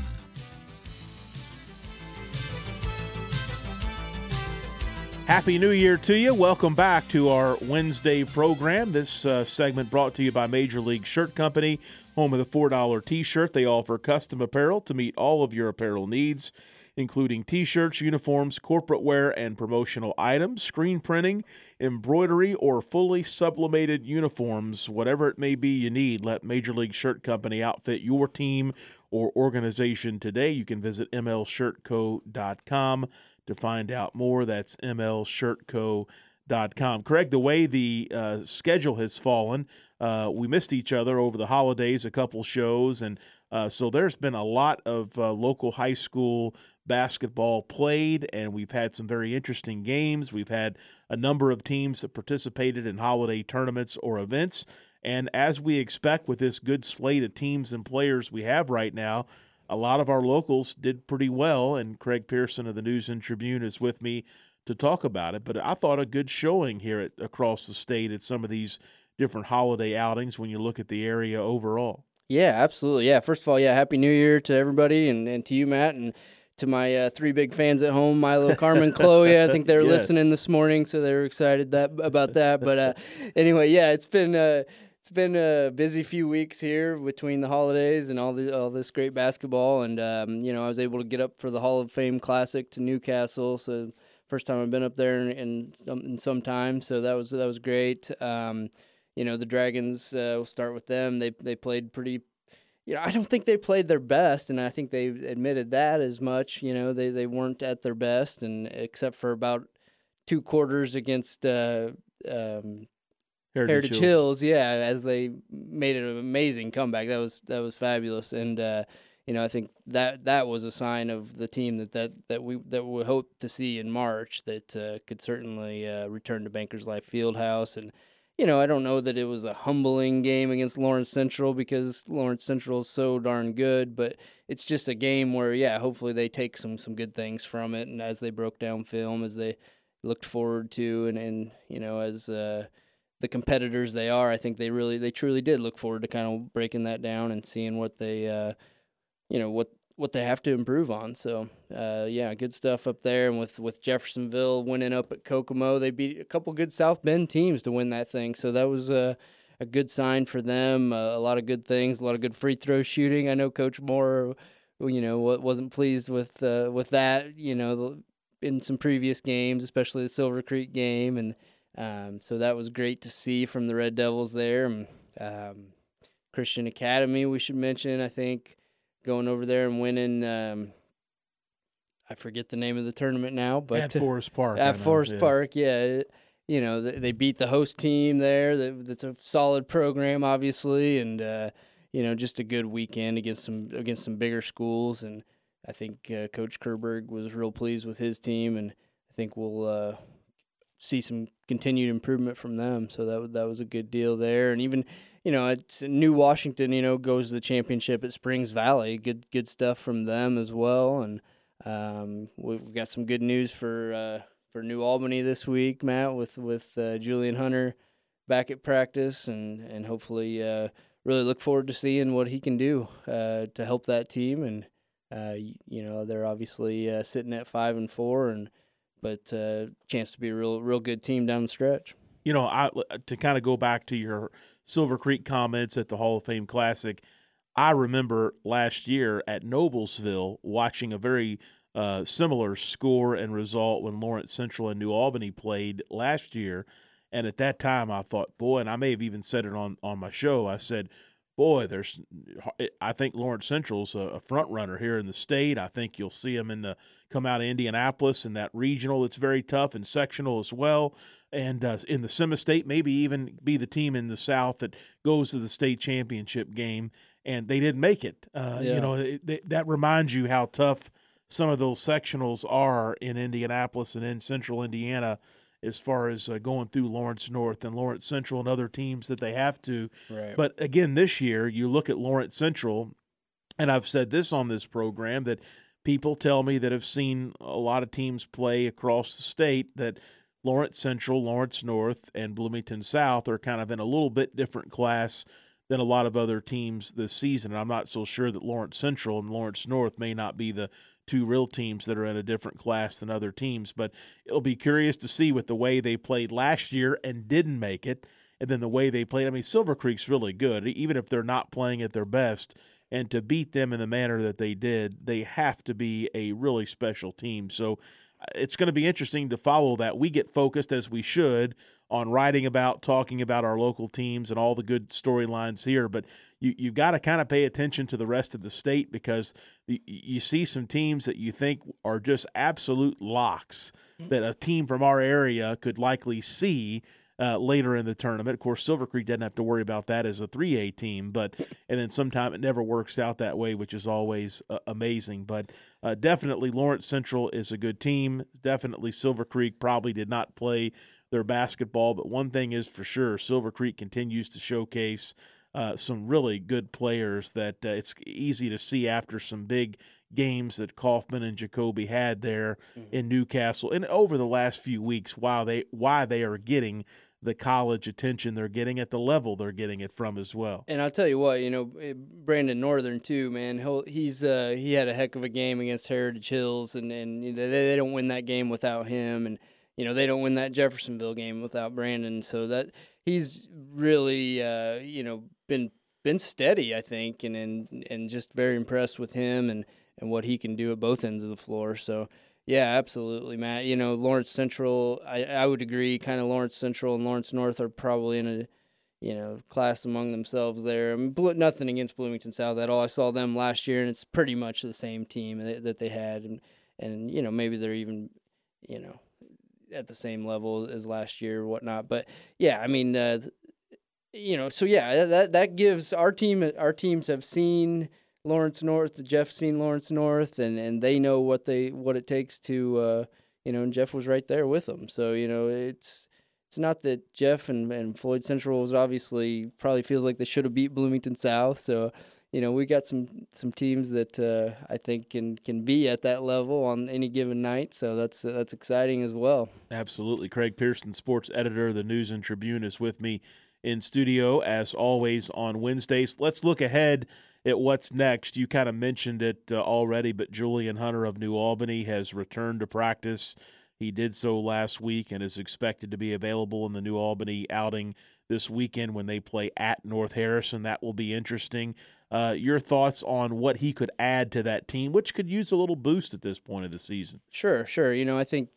Happy New Year to you. Welcome back to our Wednesday program. This uh, segment brought to you by Major League Shirt Company, home of the four dollar T-shirt. They offer custom apparel to meet all of your apparel needs, including T-shirts, uniforms, corporate wear, and promotional items, screen printing, embroidery, or fully sublimated uniforms. Whatever it may be you need, let Major League Shirt Company outfit your team or organization today. You can visit m l shirt co dot com to find out more. That's m l shirt co dot com. Craig, the way the uh, schedule has fallen, uh, we missed each other over the holidays, a couple shows, and uh, so there's been a lot of uh, local high school basketball played, and we've had some very interesting games. We've had a number of teams that participated in holiday tournaments or events, and as we expect with this good slate of teams and players we have right now, a lot of our locals did pretty well, and Craig Pearson of the News and Tribune is with me to talk about it. But I thought a good showing here at, across the state at some of these different holiday outings when you look at the area overall. Yeah, absolutely. Yeah, first of all, yeah, Happy New Year to everybody and, and to you, Matt. And to my uh, three big fans at home, Milo, Carmen, Chloe. I think they were Yes. listening this morning, so they were excited that about that. But uh, anyway, yeah, it's been uh, it's been a busy few weeks here between the holidays and all the all this great basketball. And um, you know, I was able to get up for the Hall of Fame Classic to Newcastle. So first time I've been up there in, in, some, in some time. So that was that was great. Um, you know, the Dragons. Uh, we'll start with them. They they played pretty. You know, I don't think they played their best, and I think they admitted that as much. You know, they, they weren't at their best, and except for about two quarters against uh, um, Heritage, Heritage Hills. Hills, yeah, as they made an amazing comeback. That was that was fabulous, and uh, you know, I think that that was a sign of the team that that, that we that we hope to see in March that uh, could certainly uh, return to Bankers Life Fieldhouse. And you know, I don't know that it was a humbling game against Lawrence Central because Lawrence Central is so darn good, but it's just a game where, yeah, hopefully they take some, some good things from it, and as they broke down film, as they looked forward to, and, and you know, as uh, the competitors they are, I think they really, they truly did look forward to kind of breaking that down and seeing what they, uh, you know, what what they have to improve on. So, uh, yeah, good stuff up there. And with, with Jeffersonville winning up at Kokomo, they beat a couple good South Bend teams to win that thing. So that was a, a good sign for them. Uh, a lot of good things, a lot of good free throw shooting. I know Coach Moore, you know, wasn't pleased with uh, with that, you know, in some previous games, especially the Silver Creek game. And um, so that was great to see from the Red Devils there. And, um, Christian Academy, we should mention, I think, going over there and winning, um, I forget the name of the tournament now, but at Forest Park. At Forest yeah. Park, yeah. It, you know, they, they beat the host team there. That's a solid program, obviously, and uh, you know, just a good weekend against some against some bigger schools. And I think uh, Coach Kerberg was real pleased with his team, and I think we'll uh, see some continued improvement from them. So that that was a good deal there, and even. You know, it's New Washington, you know, goes to the championship at Springs Valley. Good good stuff from them as well. And um, we've got some good news for uh, for New Albany this week, Matt, with, with uh, Julian Hunter back at practice. And, and hopefully uh, really look forward to seeing what he can do uh, to help that team. And, uh, you know, they're obviously uh, sitting at five and four, and but uh, chance to be a real, real good team down the stretch. You know, I, to kind of go back to your Silver Creek comments at the Hall of Fame Classic, I remember last year at Noblesville watching a very uh, similar score and result when Lawrence Central and New Albany played last year. And at that time I thought, boy, and I may have even said it on, on my show, I said, boy, there's. I think Lawrence Central's a, a front runner here in the state. I think you'll see them in the come out of Indianapolis in that regional. It's very tough and sectional as well. And uh, in the semi-state, maybe even be the team in the South that goes to the state championship game, and they didn't make it. Uh, yeah. You know, it, it, that reminds you how tough some of those sectionals are in Indianapolis and in Central Indiana, as far as uh, going through Lawrence North and Lawrence Central and other teams that they have to. Right. But again, this year, you look at Lawrence Central, and I've said this on this program, that people tell me that have seen a lot of teams play across the state that Lawrence Central, Lawrence North, and Bloomington South are kind of in a little bit different class than a lot of other teams this season. And I'm not so sure that Lawrence Central and Lawrence North may not be the two real teams that are in a different class than other teams. But it'll be curious to see with the way they played last year and didn't make it, and then the way they played. I mean, Silver Creek's really good, even if they're not playing at their best. And to beat them in the manner that they did, they have to be a really special team. So it's going to be interesting to follow that. We get focused, as we should, on writing about, talking about our local teams and all the good storylines here. But you, you've got to kind of pay attention to the rest of the state, because you, you see some teams that you think are just absolute locks that a team from our area could likely see uh, later in the tournament. Of course, Silver Creek doesn't have to worry about that as a three A team, but and then sometimes it never works out that way, which is always uh, amazing. But uh, definitely Lawrence Central is a good team. Definitely Silver Creek probably did not play their basketball, but one thing is for sure, Silver Creek continues to showcase uh, some really good players that uh, it's easy to see after some big games that Kaufman and Jacoby had there mm-hmm. in Newcastle, and over the last few weeks, while they why they are getting the college attention they're getting at the level they're getting it from as well. And I'll tell you what, you know, Brandon Northern too, man. He'll, he's uh, he had a heck of a game against Heritage Hills, and and they they don't win that game without him, and you know they don't win that Jeffersonville game without Brandon. So that he's really uh, you know been been steady, I think, and and and just very impressed with him and and what he can do at both ends of the floor. So. Yeah, absolutely, Matt. You know, Lawrence Central, I, I would agree, kind of Lawrence Central and Lawrence North are probably in a, you know, class among themselves there. I mean, nothing against Bloomington South at all. I saw them last year, and it's pretty much the same team that, that they had. And, and, you know, maybe they're even, you know, at the same level as last year or whatnot. But, yeah, I mean, uh, you know, so, yeah, that that gives our team, our teams have seen – Lawrence North, Jeff's seen Lawrence North, and, and they know what they what it takes to, uh, you know, and Jeff was right there with them. So, you know, it's it's not that Jeff and, and Floyd Central was obviously probably feels like they should have beat Bloomington South. So, you know, we got some some teams that uh, I think can can be at that level on any given night. So that's uh, that's exciting as well. Absolutely. Craig Pearson, sports editor of the News and Tribune, is with me in studio as always on Wednesdays. Let's look ahead at what's next. You kind of mentioned it uh, already, but Julian Hunter of New Albany has returned to practice. He did so last week and is expected to be available in the New Albany outing this weekend when they play at North Harrison. That will be interesting. Uh, your thoughts on what he could add to that team, which could use a little boost at this point of the season? Sure, sure. You know, I think,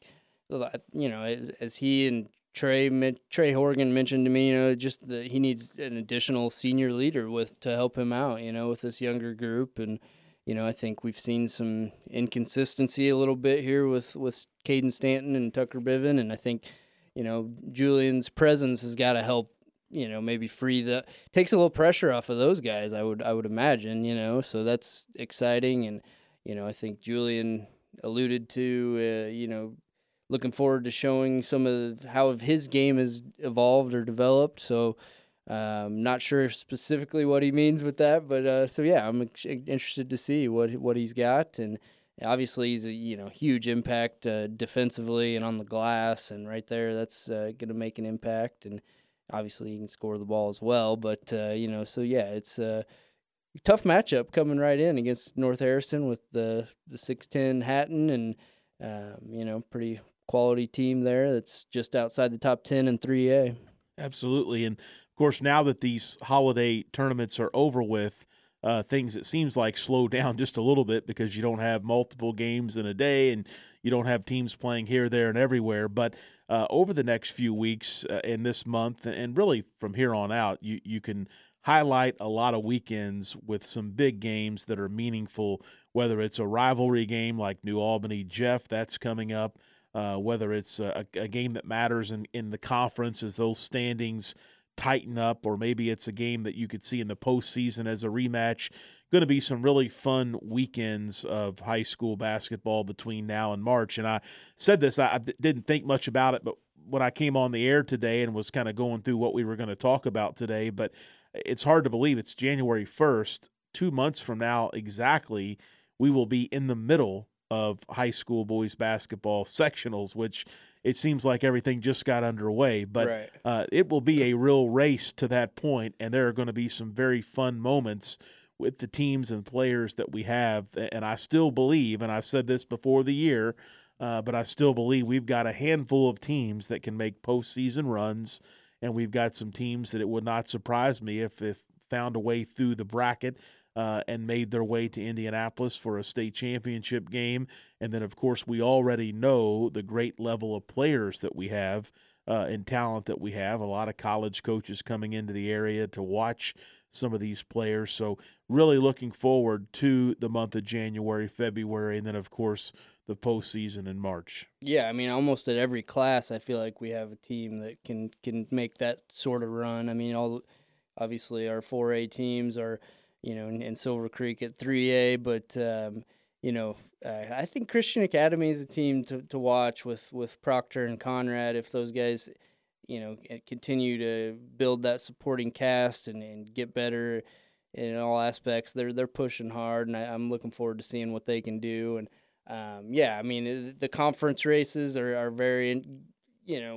you know, as, as he and Trey Trey Horgan mentioned to me, you know, just that he needs an additional senior leader with to help him out, you know, with this younger group. And, you know, I think we've seen some inconsistency a little bit here with, with Caden Stanton and Tucker Biven. And I think, you know, Julian's presence has got to help, you know, maybe free the – takes a little pressure off of those guys, I would I would imagine, you know. So that's exciting. And, you know, I think Julian alluded to, uh, you know, looking forward to showing some of how his game has evolved or developed. So um, not sure specifically what he means with that, but uh, so yeah, I'm interested to see what what he's got. And obviously he's a you know huge impact uh, defensively and on the glass, and right there that's uh, going to make an impact. And obviously he can score the ball as well. But uh, you know, so yeah, it's a tough matchup coming right in against North Harrison with the the six ten Hatton, and um, you know pretty quality team there that's just outside the top ten in three A. Absolutely. And, of course, now that these holiday tournaments are over with, uh, things, it seems like, slow down just a little bit because you don't have multiple games in a day and you don't have teams playing here, there, and everywhere. But uh, over the next few weeks uh, and this month, and really from here on out, you, you can highlight a lot of weekends with some big games that are meaningful, whether it's a rivalry game like New Albany-Jeff, that's coming up. Uh, whether it's a, a game that matters in, in the conference as those standings tighten up, or maybe it's a game that you could see in the postseason as a rematch. Going to be some really fun weekends of high school basketball between now and March. And I said this, I didn't think much about it, but when I came on the air today and was kind of going through what we were going to talk about today, but it's hard to believe it's January first, two months from now exactly, we will be in the middle of high school boys basketball sectionals, which it seems like everything just got underway. But right. uh, it will be a real race to that point, and there are going to be some very fun moments with the teams and players that we have. And I still believe, and I said this before the year, uh, but I still believe we've got a handful of teams that can make postseason runs, and we've got some teams that it would not surprise me if, if found a way through the bracket Uh, and made their way to Indianapolis for a state championship game. And then, of course, we already know the great level of players that we have uh, and talent that we have. A lot of college coaches coming into the area to watch some of these players. So really looking forward to the month of January, February, and then, of course, the postseason in March. Yeah, I mean, almost at every class I feel like we have a team that can, can make that sort of run. I mean, all obviously our four A teams are – you know, in, in Silver Creek at three A, but, um, you know, uh, I think Christian Academy is a team to, to watch with, with Proctor and Conrad if those guys, you know, continue to build that supporting cast and, and get better in all aspects. They're they're pushing hard, and I, I'm looking forward to seeing what they can do. And, um, yeah, I mean, the conference races are, are very, you know,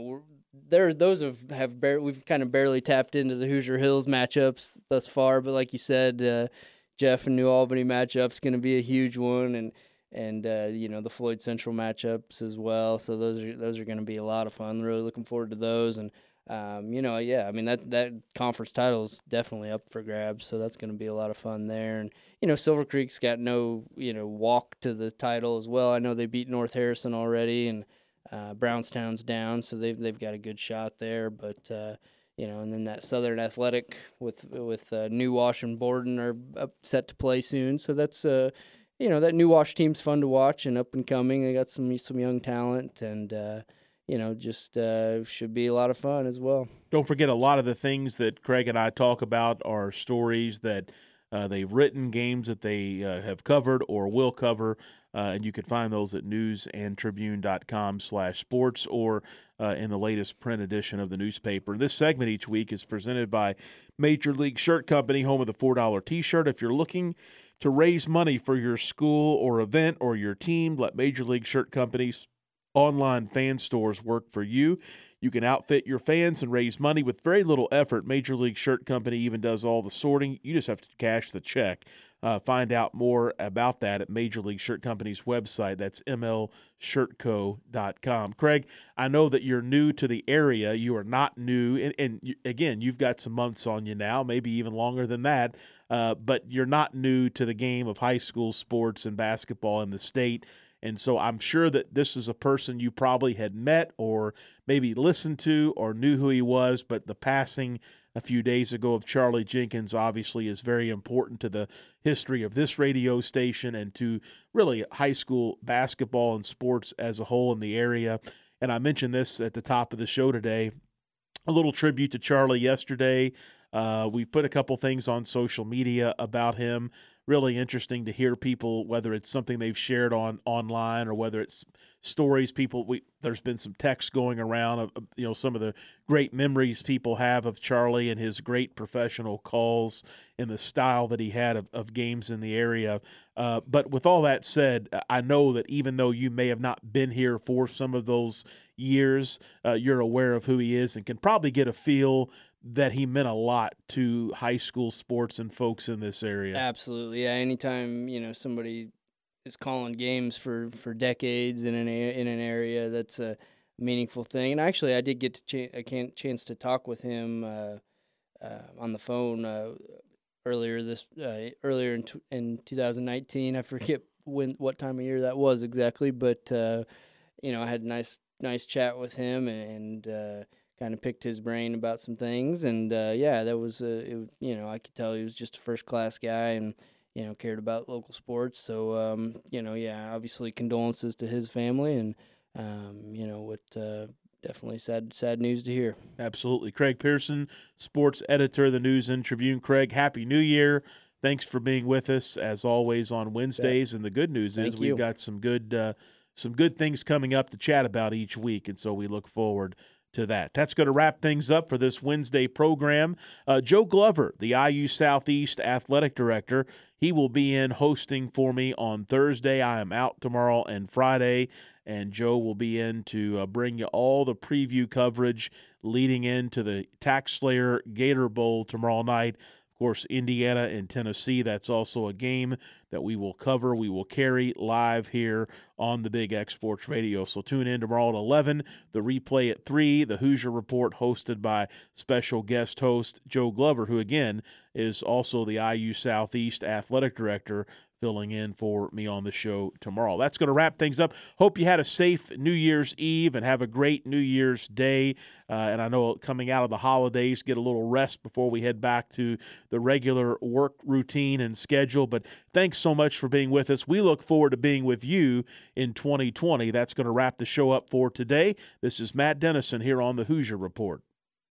there those have have bar- we've kind of barely tapped into the Hoosier Hills matchups thus far, but like you said, uh, Jeff and New Albany matchup's going to be a huge one, and and uh, you know the Floyd Central matchups as well. So those are those are going to be a lot of fun. Really looking forward to those, and um, you know, yeah, I mean that that conference title is definitely up for grabs. So that's going to be a lot of fun there, and you know Silver Creek's got no you know walk to the title as well. I know they beat North Harrison already, and uh, Brownstown's down, so they've they've got a good shot there, but. Uh, You know, and then that Southern Athletic with with uh, New Wash and Borden are up, set to play soon. So that's uh, you know, that New Wash team's fun to watch and up and coming. They got some some young talent, and uh, you know, just uh, should be a lot of fun as well. Don't forget, a lot of the things that Craig and I talk about are stories that uh, they've written, games that they uh, have covered or will cover. Uh, and you can find those at newsandtribune.com slash sports or uh, in the latest print edition of the newspaper. This segment each week is presented by Major League Shirt Company, home of the four dollar T-shirt. If you're looking to raise money for your school or event or your team, let Major League Shirt Company's online fan stores work for you. You can outfit your fans and raise money with very little effort. Major League Shirt Company even does all the sorting. You just have to cash the check. Uh, find out more about that at Major League Shirt Company's website. That's m l shirt co dot com. Craig, I know that you're new to the area. You are not new. And, and you, again, you've got some months on you now, maybe even longer than that. Uh, but you're not new to the game of high school sports and basketball in the state. And so I'm sure that this is a person you probably had met or maybe listened to or knew who he was, but the passing a few days ago of Charlie Jenkins obviously is very important to the history of this radio station and to really high school basketball and sports as a whole in the area. And I mentioned this at the top of the show today, a little tribute to Charlie yesterday. Uh, we put a couple things on social media about him. Really interesting to hear people, whether it's something they've shared on online or whether it's stories people we there's been some text going around of, of you know some of the great memories people have of Charlie and his great professional calls and the style that he had of, of games in the area. Uh, but with all that said, I know that even though you may have not been here for some of those years, uh, you're aware of who he is and can probably get a feel that he meant a lot to high school sports and folks in this area. Absolutely, yeah. Anytime you know somebody is calling games for, for decades in an in an area, that's a meaningful thing. And actually, I did get to ch- a can- chance to talk with him uh, uh, on the phone uh, earlier this uh, earlier in t- in two thousand nineteen. I forget when what time of year that was exactly, but uh, you know, I had a nice nice chat with him and. Uh, kind of picked his brain about some things, and uh, yeah, that was, uh, it, you know, I could tell he was just a first-class guy and, you know, cared about local sports, so, um, you know, yeah, obviously condolences to his family, and, um, you know, what uh, definitely sad sad news to hear. Absolutely. Craig Pearson, sports editor of the News and Tribune. Craig, Happy New Year. Thanks for being with us, as always, on Wednesdays, yeah. And the good news Thank is you. we've got some good, uh, some good things coming up to chat about each week, and so we look forward to that. That's going to wrap things up for this Wednesday program. Uh, Joe Glover, the I U Southeast Athletic Director, he will be in hosting for me on Thursday. I am out tomorrow and Friday, and Joe will be in to uh, bring you all the preview coverage leading into the Tax Slayer Gator Bowl tomorrow night. Of course, Indiana and Tennessee, that's also a game that we will cover. We will carry live here on the Big X Sports Radio. So tune in tomorrow at eleven, the replay at three, the Hoosier Report hosted by special guest host Joe Glover, who, again, is also the I U Southeast Athletic Director, filling in for me on the show tomorrow. That's going to wrap things up. Hope you had a safe New Year's Eve and have a great New Year's Day. Uh, and I know coming out of the holidays, get a little rest before we head back to the regular work routine and schedule. But thanks so much for being with us. We look forward to being with you in twenty twenty. That's going to wrap the show up for today. This is Matt Dennison here on the Hoosier Report.